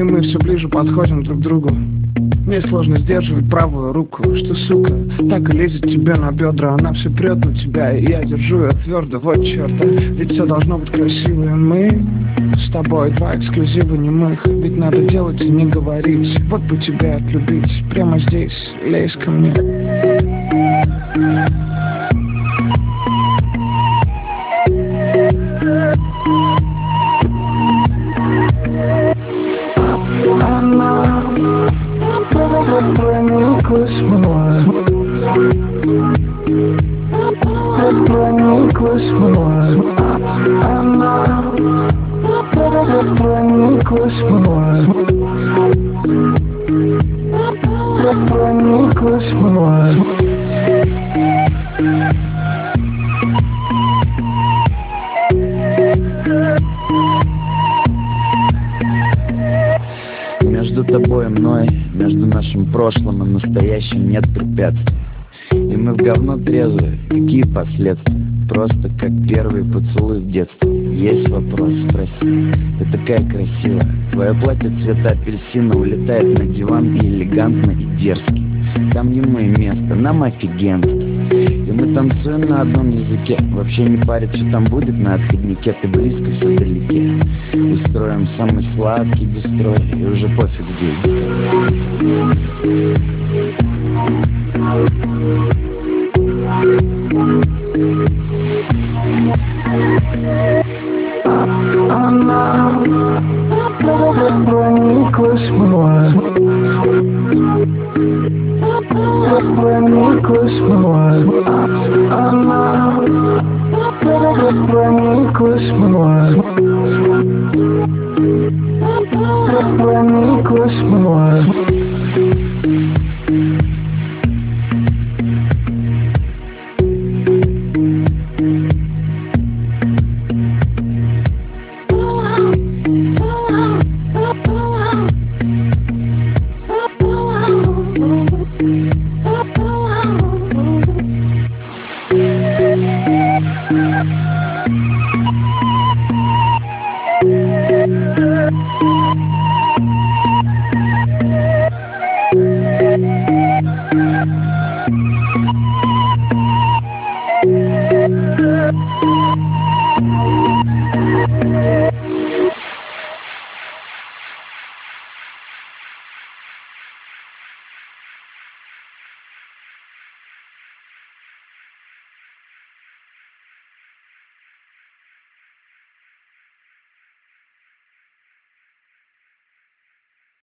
И мы все ближе подходим друг к другу. Мне сложно сдерживать правую руку, что, сука, так и лезет тебе на бедра. Она все прет на тебя, и я держу ее твердо. Вот черта, ведь все должно быть красиво. И мы с тобой два эксклюзива немых. Ведь надо делать и не говорить. Вот бы тебя отлюбить, прямо здесь, лезь ко мне. Она прониклась мной, прониклась мной. Она прониклась мной, прониклась мной. Между тобой и мной, между нашим прошлым и настоящим нет препятствий. И мы в говно трезвые, какие последствия? Просто как первый поцелуй в детстве. Есть вопрос, спроси. Ты такая красивая. Твое платье цвета апельсина улетает на диван и элегантно, и дерзкий. Там ему и место, нам офигенски. И мы танцуем на одном языке. Вообще не парит, что там будет на отходнике. Ты близко, все вдалеке. Устроим самый сладкий дестрой. И уже пофиг, где искать. Она прониклась мной, прониклась мной. Она прониклась мной, прониклась мной.